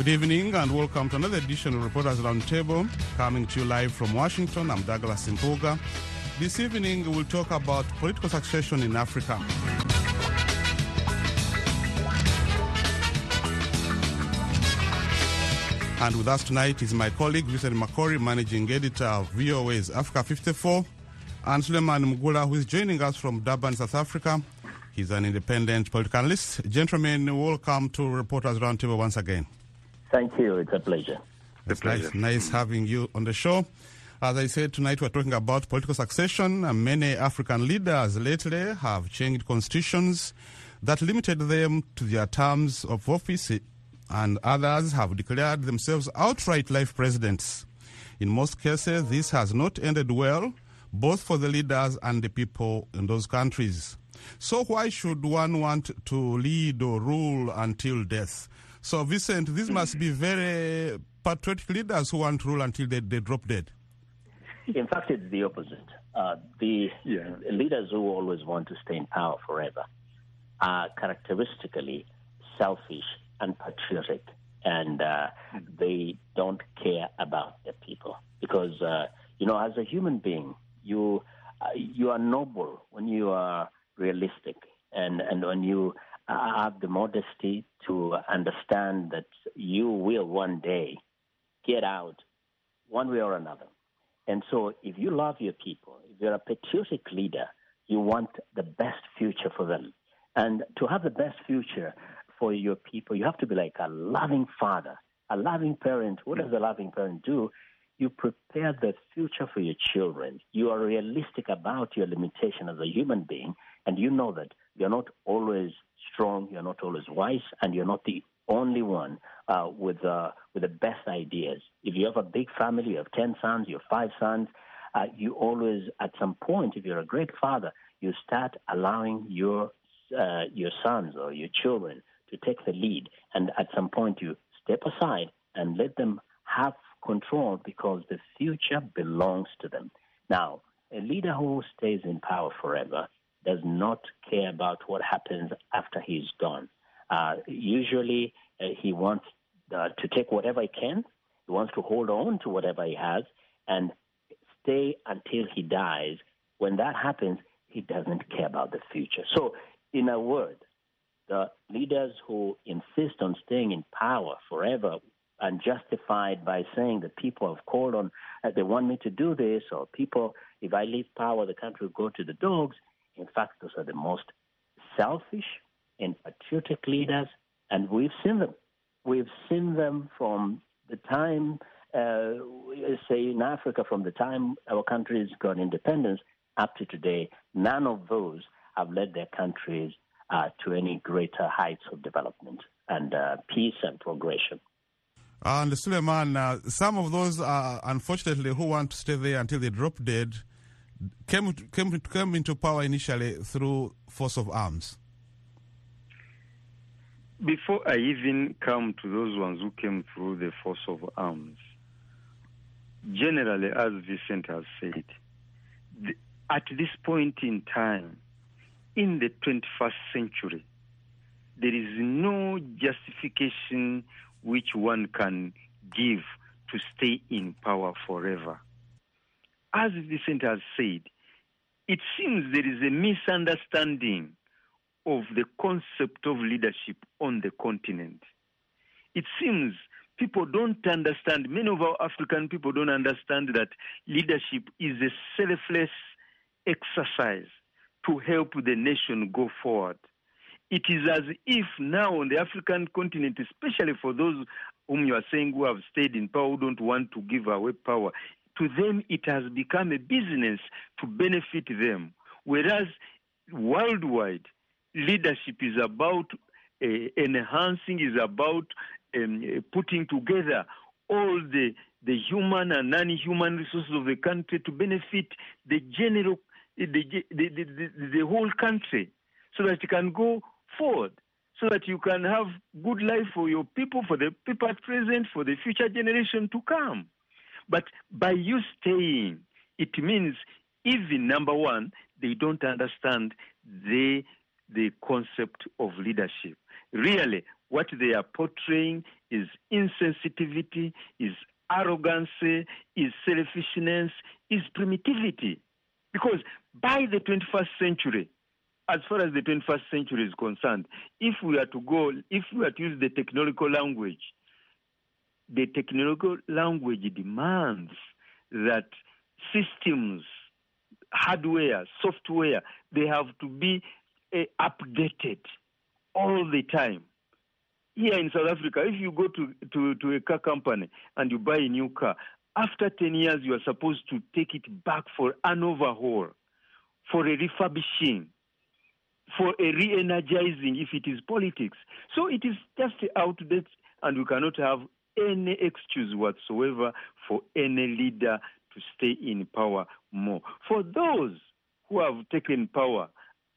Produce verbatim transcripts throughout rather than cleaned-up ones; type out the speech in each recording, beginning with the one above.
Good evening and welcome to another edition of Reporters Roundtable, coming to you live from Washington. I'm Douglas Impuga. This evening we'll talk about political succession in Africa. And with us tonight is my colleague, Vincent Makori, managing editor of V O A's Africa fifty-four, and Suleiman Mugula, who is joining us from Durban, South Africa. He's an independent political analyst. Gentlemen, welcome to Reporters Roundtable once again. Thank you. It's a pleasure. It's nice, nice having you on the show. As I said, tonight we're talking about political succession. And many African leaders lately have changed constitutions that limited them to their terms of office, and others have declared themselves outright life presidents. In most cases, this has not ended well, both for the leaders and the people in those countries. So why should one want to lead or rule until death? So, Vincent, this must be very patriotic leaders who want to rule until they, they drop dead. In fact, it's the opposite. Uh, the yeah. leaders who always want to stay in power forever are characteristically selfish and patriotic, and uh, they don't care about their people. Because, uh, you know, as a human being, you uh, you are noble when you are realistic, and, and when you have the modesty to understand that you will one day get out one way or another. And so if you love your people, if you're a patriotic leader, you want the best future for them. And to have the best future for your people, you have to be like a loving father, a loving parent. What does a loving parent do? You prepare the future for your children. You are realistic about your limitation as a human being, and you know that you're not always strong, you're not always wise, and you're not the only one uh, with uh, with the best ideas. If you have a big family, you have ten sons, you have five sons, uh, you always, at some point, if you're a great father, you start allowing your uh, your sons or your children to take the lead, and at some point you step aside and let them have control because the future belongs to them. Now, a leader who stays in power forever does not care about what happens after he's gone. Uh, usually, uh, he wants uh, to take whatever he can. He wants to hold on to whatever he has and stay until he dies. When that happens, he doesn't care about the future. So, in a word, the leaders who insist on staying in power forever and justified by saying that people have called on, uh, they want me to do this, or people, if I leave power, the country will go to the dogs. In fact, those are the most selfish and patriotic leaders, and we've seen them. We've seen them from the time, uh, say in Africa, from the time our countries got independence up to today. None of those have led their countries uh, to any greater heights of development and uh, peace and progression. And Suleiman, uh, some of those, uh, unfortunately, who want to stay there until they drop dead, Came, came came into power initially through force of arms. Before I even come to those ones who came through the force of arms, generally, as Vincent has said, the, at this point in time, in the twenty-first century, there is no justification which one can give to stay in power forever. As Vincent has said, it seems there is a misunderstanding of the concept of leadership on the continent. It seems people don't understand, many of our African people don't understand that leadership is a selfless exercise to help the nation go forward. It is as if now on the African continent, especially for those whom you are saying who have stayed in power, who don't want to give away power, to them, it has become a business to benefit them. Whereas worldwide, leadership is about uh, enhancing, is about um, putting together all the, the human and non-human resources of the country to benefit the general, the, the, the, the, the whole country, so that it can go forward, so that you can have good life for your people, for the people at present, for the future generation to come. But by you staying, it means even, number one, they don't understand the, the concept of leadership. Really, what they are portraying is insensitivity, is arrogancy, is selfishness, is primitivity. Because by the twenty-first century, as far as the twenty-first century is concerned, if we are to go, if we are to use the technological language, the technological language demands that systems, hardware, software, they have to be uh, updated all the time. Here in South Africa, if you go to, to, to a car company and you buy a new car, after ten years, you are supposed to take it back for an overhaul, for a refurbishing, for a re-energizing if it is politics. So it is just outdated, and we cannot have any excuse whatsoever for any leader to stay in power more. For those who have taken power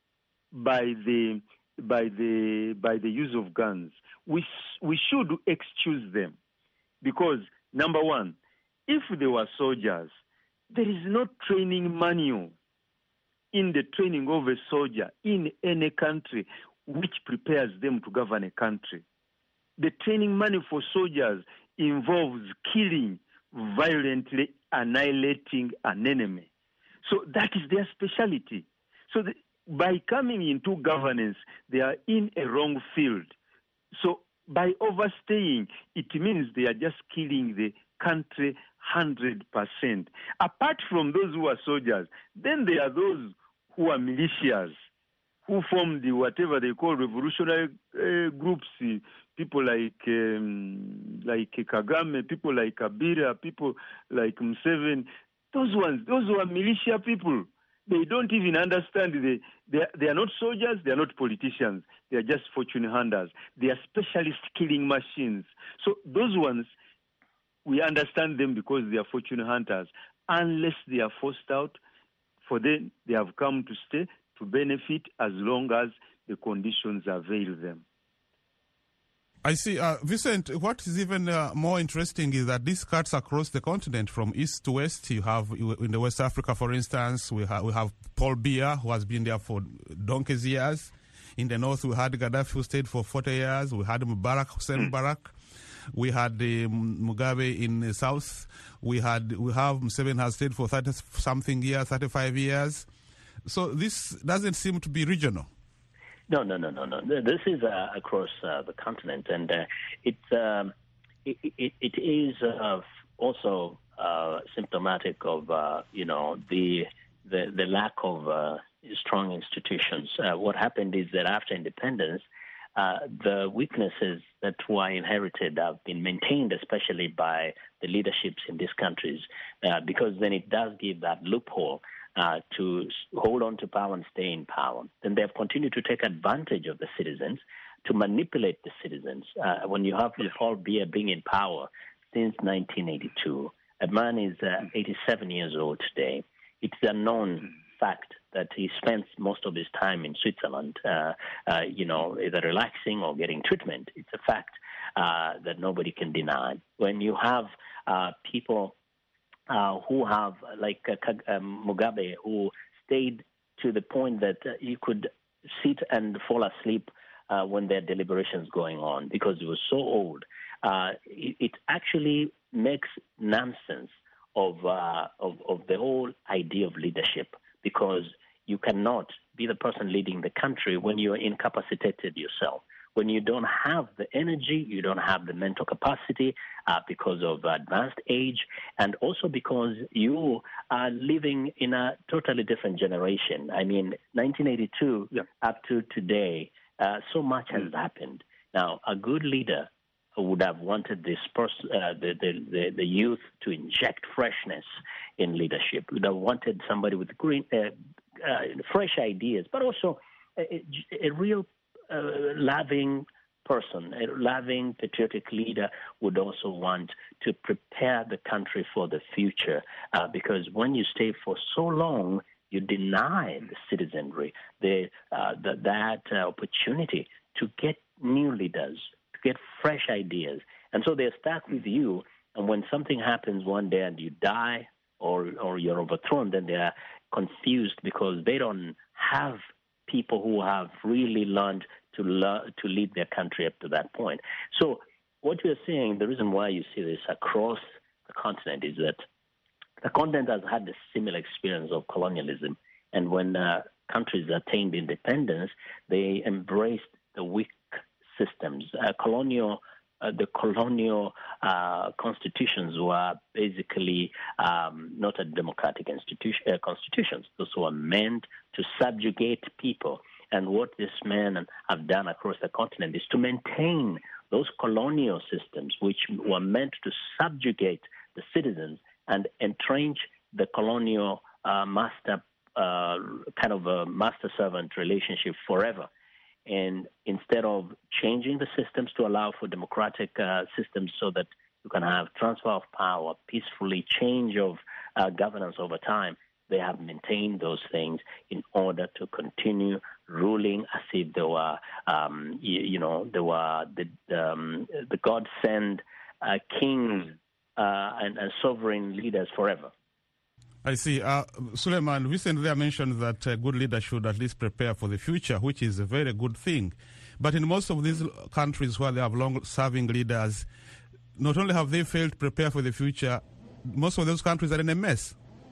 by the by the by the use of guns, we we should excuse them, because number one, if they were soldiers, there is no training manual in the training of a soldier in any country which prepares them to govern a country. The training manual for soldiers involves killing, violently annihilating an enemy. So that is their specialty. So the, by coming into governance, they are in a wrong field. So by overstaying, it means they are just killing the country one hundred percent. Apart from those who are soldiers, then there are those who are militias, who form the whatever they call revolutionary uh, groups, uh, people like um, like Kagame, people like Kabila, people like Museveni. Those ones, those who are militia people, they don't even understand. They, they, they are not soldiers, they are not politicians. They are just fortune hunters. They are specialist killing machines. So those ones, we understand them because they are fortune hunters. Unless they are forced out, for them, they have come to stay, to benefit as long as the conditions avail them. I see. Uh, Vincent, what is even uh, more interesting is that this cuts across the continent from east to west. You have, in the West Africa, for instance, we, ha- we have Paul Biya, who has been there for donkey's years. In the north, we had Gaddafi, who stayed for forty years. We had Mubarak, Hussein Mubarak. We had uh, Mugabe in the south. We had we have Museveni has stayed for thirty something years, thirty-five years. So this doesn't seem to be regional. No, no, no, no, no. This is uh, across uh, the continent, and uh, it, um, it it it is uh, also uh, symptomatic of uh, you know the the the lack of uh, strong institutions. Uh, what happened is that after independence, Uh, the weaknesses that were inherited have been maintained, especially by the leaderships in these countries, uh, because then it does give that loophole uh, to hold on to power and stay in power. Then they have continued to take advantage of the citizens, to manipulate the citizens. Uh, when you have Paul Biya being in power since nineteen eighty-two, a man is uh, eighty-seven years old today. It's a known fact that he spends most of his time in Switzerland, uh, uh, you know, either relaxing or getting treatment. It's a fact uh, that nobody can deny. When you have uh, people uh, who have, like uh, um, Mugabe, who stayed to the point that uh, you could sit and fall asleep uh, when there are deliberations going on because he was so old, uh, it, it actually makes nonsense of, uh, of of the whole idea of leadership, because you cannot be the person leading the country when you're incapacitated yourself, when you don't have the energy, you don't have the mental capacity uh, because of advanced age, and also because you are living in a totally different generation. I mean, nineteen eighty-two yeah. up to today, uh, so much has happened. Now, a good leader would have wanted this pers- uh, the, the, the, the youth to inject freshness in leadership. Would have wanted somebody with green, uh, uh, fresh ideas, but also a, a real uh, loving person, a loving, patriotic leader would also want to prepare the country for the future. Uh, because when you stay for so long, you deny the citizenry the, uh, the that uh, opportunity to get new leaders, get fresh ideas. And so they're stuck with you, and when something happens one day and you die or or you're overthrown, then they're confused because they don't have people who have really learned to learn, to lead their country up to that point. So what you're seeing, the reason why you see this across the continent is that the continent has had a similar experience of colonialism. And when uh, countries attained independence, they embraced the weak systems. Uh, colonial, uh, the colonial uh, constitutions were basically um, not a democratic institution, uh, constitutions. Those were meant to subjugate people. And what these men have done across the continent is to maintain those colonial systems, which were meant to subjugate the citizens and entrench the colonial uh, master, uh, kind of a master-servant relationship forever. And instead of changing the systems to allow for democratic uh, systems so that you can have transfer of power, peacefully change of uh, governance over time, they have maintained those things in order to continue ruling as if they were, um, you, you know, they were the, um, the God-sent uh, kings uh, and, and sovereign leaders forever. I see. Uh, Suleiman, recently I mentioned that uh, good leaders should at least prepare for the future, which is a very good thing. But in most of these countries where they have long-serving leaders, not only have they failed to prepare for the future, most of those countries are in a mess.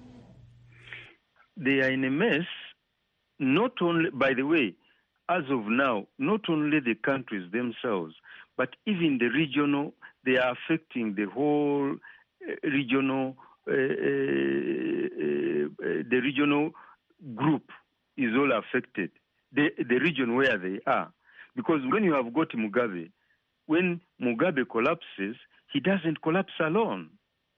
They are in a mess, not only, by the way, as of now, not only the countries themselves, but even the regional, they are affecting the whole uh, regional, uh, uh, uh, the regional group is all affected, the, the region where they are. Because when you have got Mugabe, when Mugabe collapses, he doesn't collapse alone.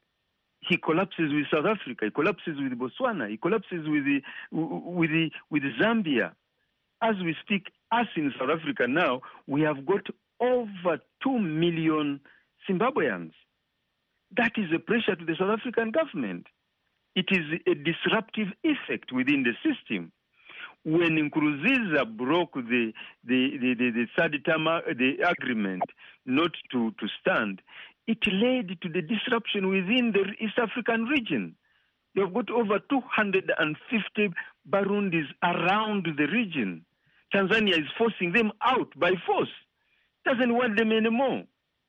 He collapses with South Africa. He collapses with Botswana. He collapses with the, with the, with Zambia. As we speak, us in South Africa now, we have got over two million Zimbabweans. That is a pressure to the South African government. It is a disruptive effect within the system. When Nkurunziza broke the the the, the, the third term the agreement not to, to stand, it led to the disruption within the East African region. You have got over two hundred fifty Burundis around the region. Tanzania is forcing them out by force. Doesn't want them anymore.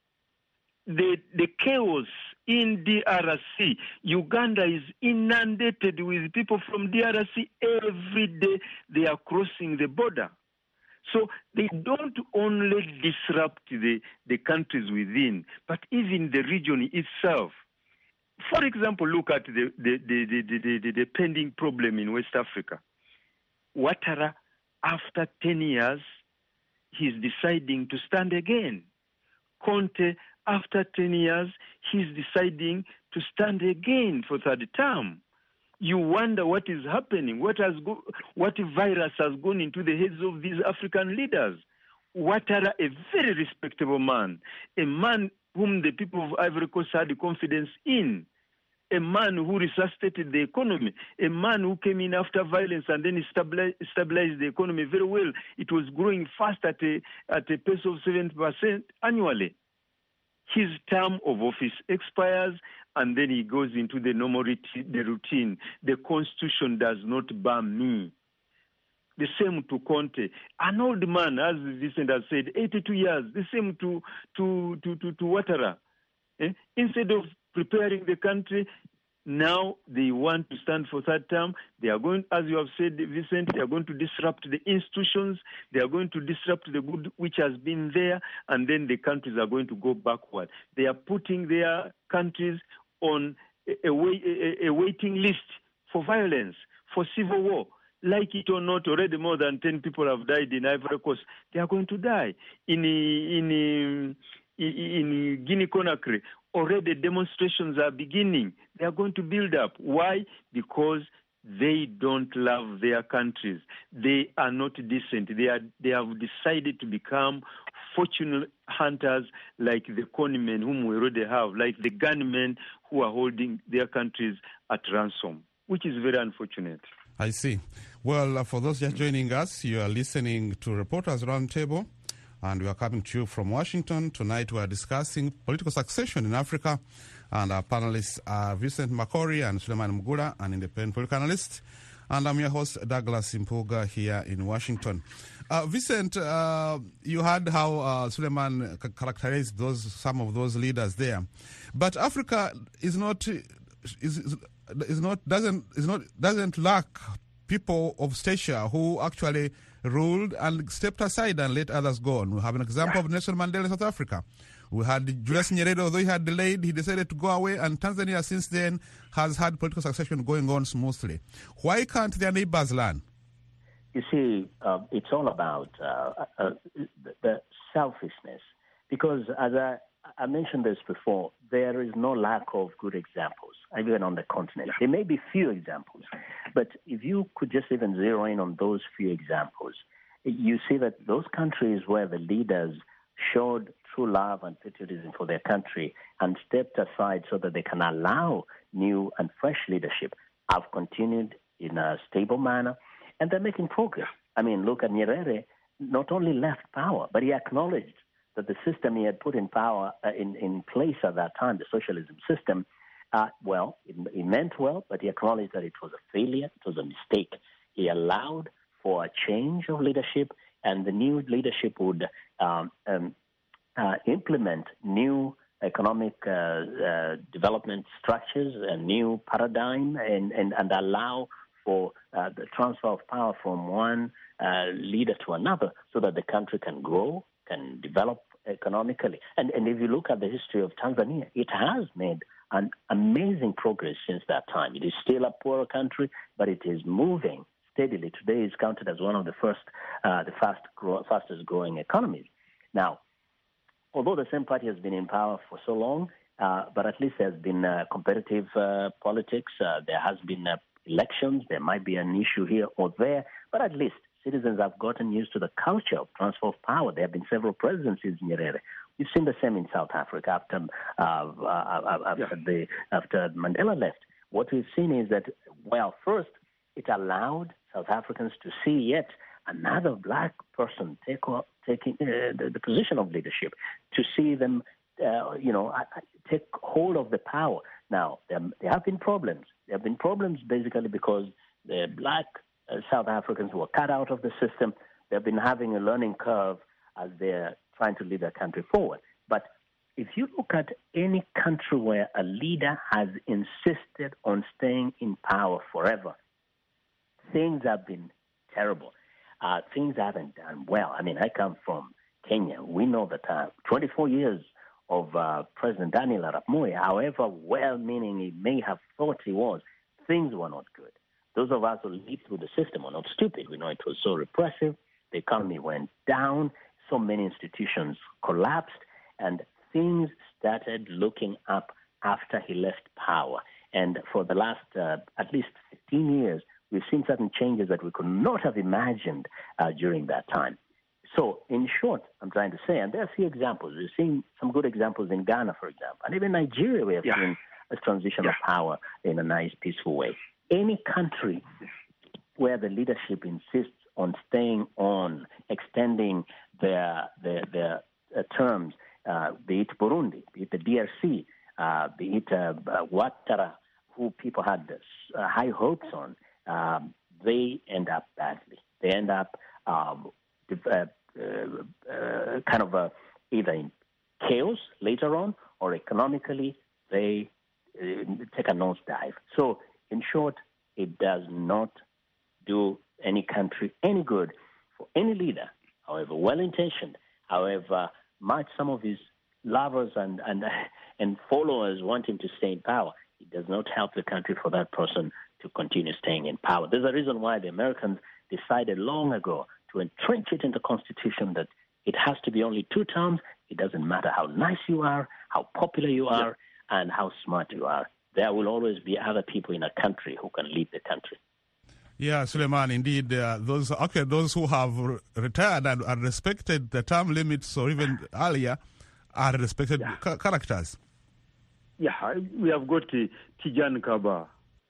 The, the chaos in D R C, Uganda is inundated with people from D R C every day. They are crossing the border. So they don't only disrupt the, the countries within, but even the region itself. For example, look at the, the, the, the, the, the, the pending problem in West Africa. Ouattara, after ten years, he's deciding to stand again. Conte, after ten years, he's deciding to stand again for third term. You wonder what is happening, what has go, what virus has gone into the heads of these African leaders. Ouattara, a very respectable man, a man whom the people of Ivory Coast had confidence in, a man who resuscitated the economy, a man who came in after violence and then stabilized, stabilized the economy very well. It was growing fast at a, at a pace of seven percent annually. His term of office expires, and then he goes into the normal routine, the routine. The constitution does not ban me. The same to Conte, an old man, as Vincent has said, eighty-two years. The same to to to to, to Ouattara. Eh? Instead of preparing the country, now they want to stand for third term. They are going, as you have said, Vincent, they are going to disrupt the institutions. They are going to disrupt the good which has been there, and then the countries are going to go backward. They are putting their countries on a, a, a, a waiting list for violence, for civil war. Like it or not, already more than ten people have died in Ivory Coast. They are going to die. In in in, in Guinea-Conakry, already demonstrations are beginning. They are going to build up. Why? Because they don't love their countries. They are not decent. They are. They have decided to become fortune hunters like the conmen whom we already have, like the gunmen who are holding their countries at ransom, which is very unfortunate. I see. Well, uh, for those just joining us, you are listening to Reporters Roundtable, and we are coming to you from Washington. Tonight we are discussing political succession in Africa, and our panelists are Vincent Makori and Suleiman Mugula, an independent political analyst. And I'm your host, Douglas Impuga, here in Washington. Uh, Vincent, uh, you heard how uh, Suleiman c- characterized those some of those leaders there, but Africa is not is, is not doesn't is not doesn't lack people of stature who actually ruled and stepped aside and let others go on. We have an example of Nelson Mandela in South Africa. We had Julius Nyerere, although he had delayed, he decided to go away, and Tanzania since then has had political succession going on smoothly. Why can't their neighbors learn? You see, uh, it's all about uh, uh, the selfishness. Because as I, I mentioned this before, there is no lack of good examples, even on the continent. There may be few examples, but if you could just even zero in on those few examples, you see that those countries where the leaders showed true love and patriotism for their country and stepped aside so that they can allow new and fresh leadership have continued in a stable manner, and they're making progress. I mean, look at Nyerere, not only left power, but he acknowledged that the system he had put in power uh, in, in place at that time, the socialism system, uh, well, it, it meant well, but he acknowledged that it was a failure, it was a mistake. He allowed for a change of leadership, and the new leadership would um, um, uh, implement new economic uh, uh, development structures, a new paradigm, and, and, and allow for uh, the transfer of power from one uh, leader to another so that the country can grow, can develop economically. And, and if you look at the history of Tanzania, it has made an amazing progress since that time. It is still a poorer country, but it is moving steadily. Today is counted as one of the first, uh, the fast grow, fastest growing economies. Now, although the same party has been in power for so long, uh, but at least there's been uh, competitive uh, politics. Uh, there has been uh, elections. There might be an issue here or there, but at least citizens have gotten used to the culture of transfer of power. There have been several presidencies in Nyerere. We've seen the same in South Africa after uh, uh, after, yeah. the, after Mandela left. What we've seen is that, well, first, it allowed South Africans to see yet another black person take taking uh, the, the position of leadership, to see them, uh, you know, take hold of the power. Now, there, there have been problems. There have been problems basically because the black uh, South Africans who were cut out of the system, they've been having a learning curve as they're trying to lead their country forward. But if you look at any country where a leader has insisted on staying in power forever, things have been terrible. Uh, things haven't done well. I mean, I come from Kenya. We know that uh, twenty-four years of uh, President Daniel Arap Moi, however well-meaning he may have thought he was, things were not good. Those of us who lived through the system are not stupid. We know it was so repressive. The economy went down. So many institutions collapsed, and things started looking up after he left power. And for the last uh, at least fifteen years, we've seen certain changes that we could not have imagined uh, during that time. So, in short, I'm trying to say, and there are a few examples. We've seen some good examples in Ghana, for example. And even Nigeria, we have yeah. seen a transition yeah. of power in a nice, peaceful way. Any country where the leadership insists on staying on, extending their, their, their uh, terms, uh, be it Burundi, be it the D R C, uh, be it uh, uh, Ouattara, who people had uh, high hopes on, um, they end up badly. They end up um, uh, uh, uh, kind of uh, either in chaos later on, or economically they uh, take a nosedive. So, in short, it does not do any country any good for any leader, however well-intentioned, however much some of his lovers and, and, and followers want him to stay in power. It does not help the country for that person to continue staying in power. There's a reason why the Americans decided long ago to entrench it in the Constitution that it has to be only two terms. It doesn't matter how nice you are, how popular you are, yeah. and how smart you are. There will always be other people in a country who can lead the country. Yeah, Suleiman, indeed, uh, those okay, those who have re- retired and, and respected the term limits or even earlier are respected yeah. ca- characters. Yeah, we have got uh, Tijani Kaba,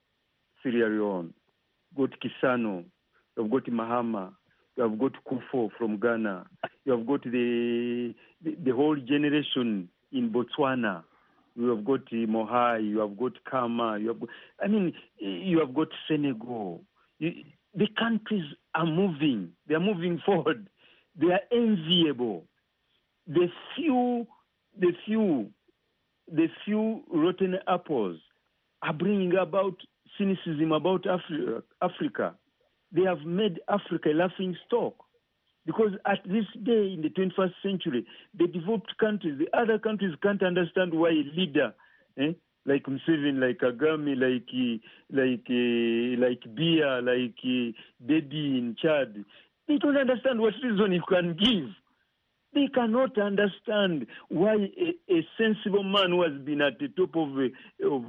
Sierra Leone, got Kisano, you have got Mahama, you have got Kufo from Ghana, you have got the the, the whole generation in Botswana. You have got Mohai, you have got Kama, you have got, I mean, you have got Senegal, The countries are moving. They are moving forward. They are enviable. The few, the few, the few rotten apples are bringing about cynicism about Afri- Africa. They have made Africa a laughing stock. Because at this day in the twenty-first century, the developed countries, the other countries can't understand why a leader, eh, like Museveni, like Kagame, like like uh, like Biya, like uh, Dedi in Chad, they don't understand what reason you can give. They cannot understand why a, a sensible man who has been at the top of of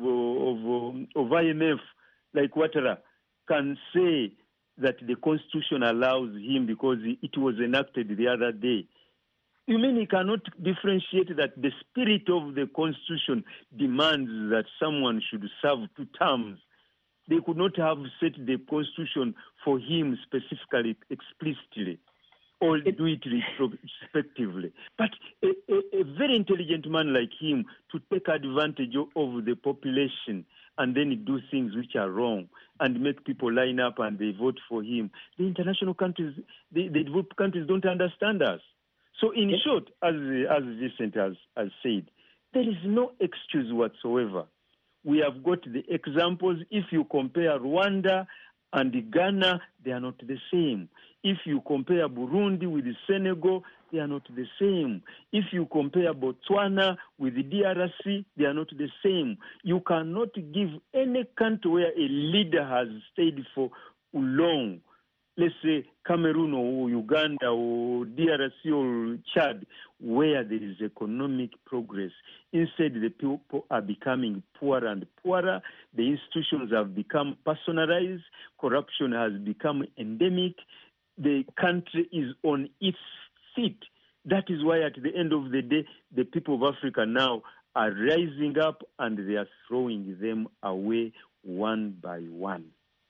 of, of I M F, like Ouattara, can say that the Constitution allows him because it was enacted the other day. You mean he cannot differentiate that the spirit of the Constitution demands that someone should serve two terms? They could not have set the Constitution for him specifically, explicitly, or do it respectively. But a, a, a very intelligent man like him to take advantage of, of the population and then do things which are wrong and make people line up and they vote for him. The international countries, the, the developed countries don't understand us. So in yes. short, as as Vincent has, has said, there is no excuse whatsoever. We have got the examples. If you compare Rwanda and Ghana, they are not the same. If you compare Burundi with Senegal, they are not the same. If you compare Botswana with the D R C, they are not the same. You cannot give any country where a leader has stayed for long, let's say Cameroon or Uganda or D R C or Chad, where there is economic progress. Instead, the people are becoming poorer and poorer. The institutions have become personalized. Corruption has become endemic. The country is on its feet. That is why at the end of the day, the people of Africa now are rising up and they are throwing them away one by one.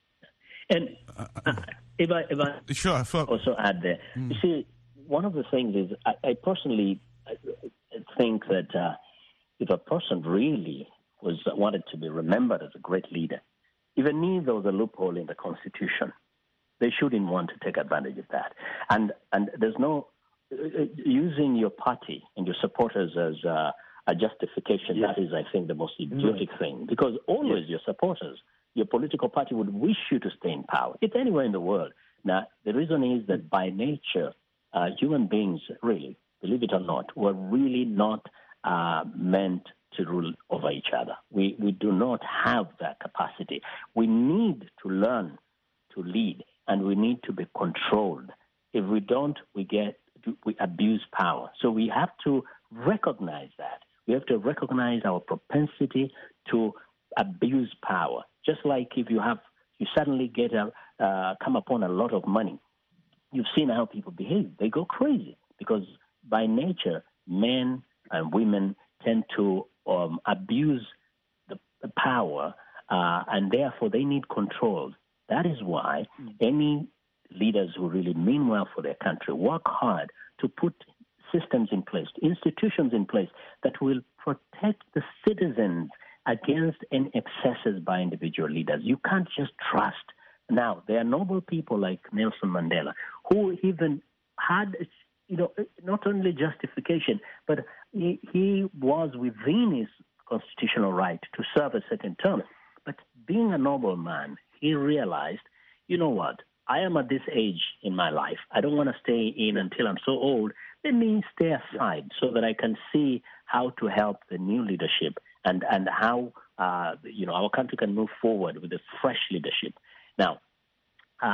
And uh, if I, if I sure, sure. also add there, mm. you see, one of the things is I, I personally think that uh, if a person really was wanted to be remembered as a great leader, even if there was a loophole in the Constitution, they shouldn't want to take advantage of that. And and there's no uh, using your party and your supporters as uh, a justification. Yes. That is, I think, the most idiotic mm. thing, because always yes. your supporters, your political party would wish you to stay in power. It's anywhere in the world. Now, the reason is that by nature, uh, human beings, really, believe it or not, were really not uh, meant to rule over each other. We we do not have that capacity. We need to learn to lead, and we need to be controlled. If we don't, we get we abuse power. So we have to recognize that. We have to recognize our propensity to abuse power. Just like if you have, you suddenly get a, uh, come upon a lot of money, you've seen how people behave. They go crazy because by nature, men and women tend to um, abuse the, the power, uh, and therefore they need control. That is why any leaders who really mean well for their country work hard to put systems in place, institutions in place that will protect the citizens against any excesses by individual leaders. You can't just trust. Now, there are noble people like Nelson Mandela who even had, you know, not only justification, but he, he was within his constitutional right to serve a certain term. But being a noble man, he realized, you know what, I am at this age in my life. I don't want to stay in until I'm so old. Let me stay aside so that I can see how to help the new leadership and, and how, uh, you know, our country can move forward with a fresh leadership. Now, uh,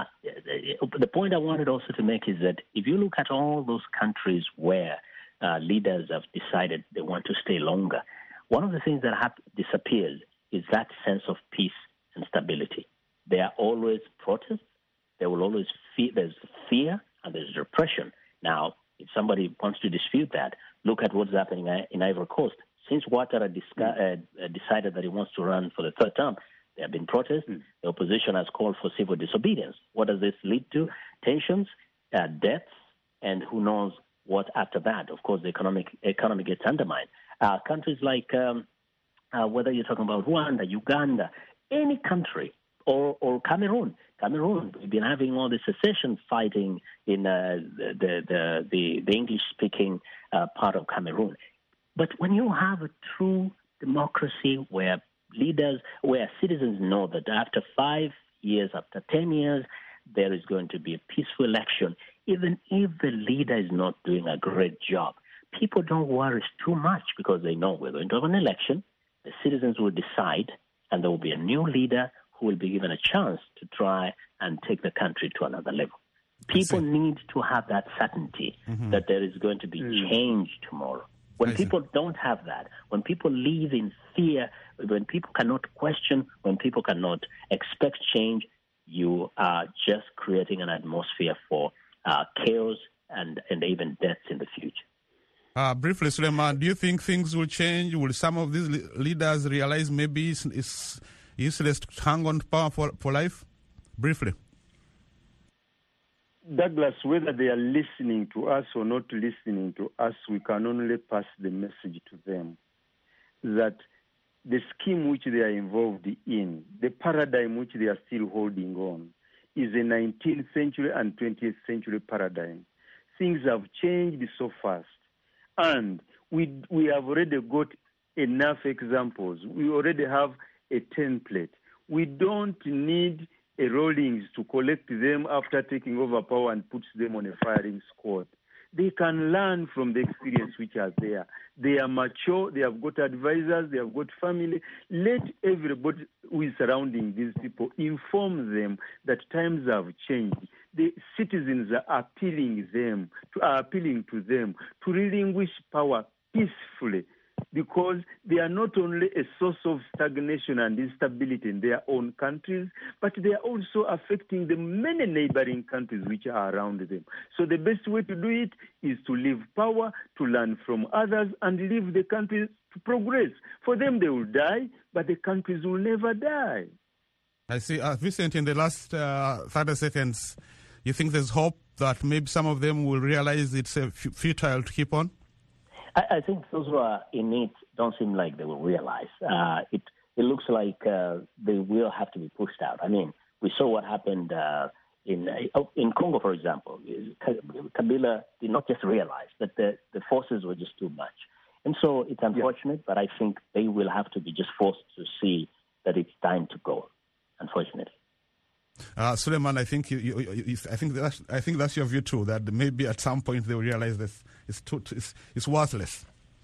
the point I wanted also to make is that if you look at all those countries where uh, leaders have decided they want to stay longer, one of the things that have disappeared is that sense of peace and stability. There are always protests. There will always fear, there's fear and there's repression. Now, if somebody wants to dispute that, look at what's happening in Ivory Coast. Since Ouattara disca- uh, decided that he wants to run for the third term, there have been protests. Mm. The opposition has called for civil disobedience. What does this lead to? Tensions, uh, deaths, and who knows what after that. Of course, the economic economy gets undermined. Uh, countries like, um, uh, whether you're talking about Rwanda, Uganda, any country, or, or Cameroon, Cameroon. We've been having all the secession fighting in uh, the, the, the, the English-speaking uh, part of Cameroon. But when you have a true democracy where leaders, where citizens know that after five years, after ten years, there is going to be a peaceful election, even if the leader is not doing a great job, people don't worry too much because they know we're going to have an election, the citizens will decide, and there will be a new leader who will be given a chance to try and take the country to another level. People need to have that certainty mm-hmm. that there is going to be mm. change tomorrow. When people don't have that, when people live in fear, when people cannot question, when people cannot expect change, you are just creating an atmosphere for uh, chaos and, and even deaths in the future. Uh, briefly, Suleiman, do you think things will change? Will some of these le- leaders realize maybe it's, it's useless to hang on to power for, for life? Briefly. Douglas, whether they are listening to us or not listening to us, we can only pass the message to them that the scheme which they are involved in, the paradigm which they are still holding on, is a nineteenth century and twentieth century paradigm. Things have changed so fast. And we we have already got enough examples. We already have a template. We don't need a Rawlings to collect them after taking over power and puts them on a firing squad. They can learn from the experience which are there. They are mature, they have got advisors, they have got family. Let everybody who is surrounding these people inform them that times have changed. The citizens are appealing them, to, are appealing to them to relinquish power peacefully, because they are not only a source of stagnation and instability in their own countries, but they are also affecting the many neighboring countries which are around them. So the best way to do it is to leave power, to learn from others, and leave the countries to progress. For them, they will die, but the countries will never die. I see. Uh, Vincent, in the last uh, thirty seconds, you think there's hope that maybe some of them will realize it's uh, futile to keep on? I, I think those who are in it don't seem like they will realize. Uh, it it looks like uh, they will have to be pushed out. I mean, we saw what happened uh, in uh, in Congo, for example. Kabila did not just realize that the, the forces were just too much. And so it's unfortunate, yeah. but I think they will have to be just forced to see that it's time to go, unfortunately. Uh, Suleiman, I think you, you, you, I think that's I think that's your view too. That maybe at some point they will realize this it's too, it's, it's worthless.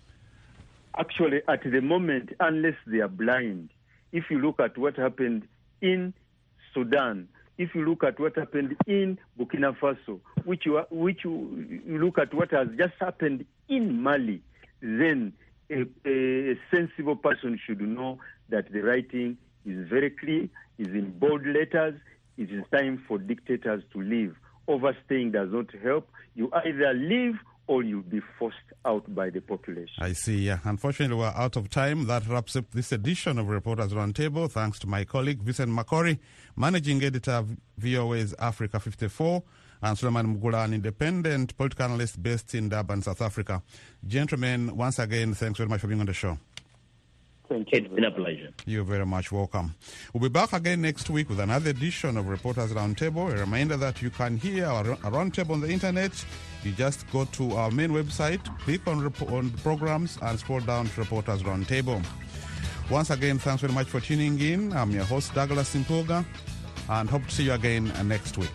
Actually, at the moment, unless they are blind, if you look at what happened in Sudan, if you look at what happened in Burkina Faso, which you which you, you look at what has just happened in Mali, then a, a sensible person should know that the writing is very clear, is in bold letters. It is time for dictators to leave. Overstaying does not help. You either leave or you'll be forced out by the population. I see. Yeah. Unfortunately, we're out of time. That wraps up this edition of Reporters Roundtable. Thanks to my colleague, Vincent Makori, Managing Editor of V O A's Africa fifty-four, and Suleiman Mugula, an independent political analyst based in Durban, South Africa. Gentlemen, once again, thanks very much for being on the show. Thank you. It's been a pleasure. You're very much welcome. We'll be back again next week with another edition of Reporters Roundtable. A reminder that you can hear our roundtable on the internet. You just go to our main website, click on, rep- on programs, and scroll down to Reporters Roundtable. Once again, thanks very much for tuning in. I'm your host, Douglas Simpoga, and hope to see you again next week.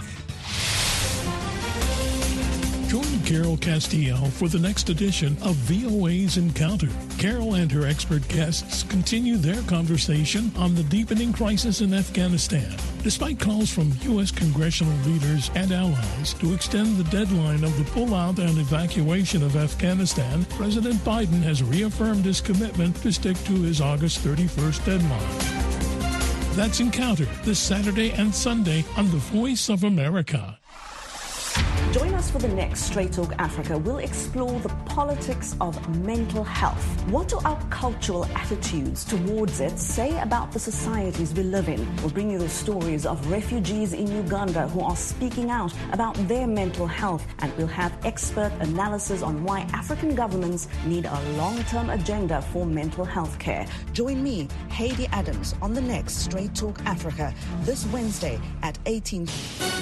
Join Carol Castillo for the next edition of V O A's Encounter. Carol and her expert guests continue their conversation on the deepening crisis in Afghanistan. Despite calls from U S congressional leaders and allies to extend the deadline of the pullout and evacuation of Afghanistan, President Biden has reaffirmed his commitment to stick to his August thirty-first deadline. That's Encounter this Saturday and Sunday on the Voice of America. Join us for the next Straight Talk Africa. We'll explore the politics of mental health. What do our cultural attitudes towards it say about the societies we live in? We'll bring you the stories of refugees in Uganda who are speaking out about their mental health, and we'll have expert analysis on why African governments need a long-term agenda for mental health care. Join me, Hayley Adams, on the next Straight Talk Africa this Wednesday at eighteen.